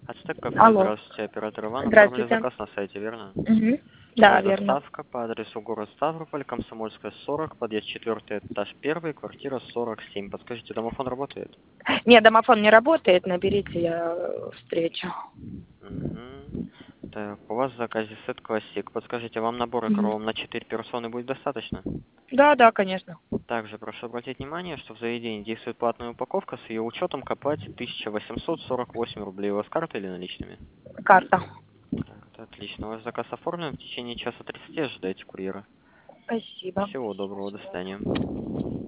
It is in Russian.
Ацтек кафе, Алло. здравствуйте, оператор Иван. Оформили Здравствуйте. заказ на сайте, верно? Угу. Да, верно. Доставка по адресу город Ставрополь, Комсомольская, 40, подъезд 4, этаж 1, квартира 47. Подскажите, домофон работает? Нет, домофон не работает, наберите, я встречу. Мгм. Так, у вас в заказе сет классик. Подскажите, вам набор Мгм. икром на 4 персоны будет достаточно? Да, да, конечно. Также прошу обратить внимание, что в заведении действует платная упаковка, с ее учетом копать 1848 рублей. У вас карта или наличными? Карта. Так, это отлично. Ваш заказ оформлен. В течение часа 30 ожидайте курьера. Спасибо. Всего доброго, до свидания.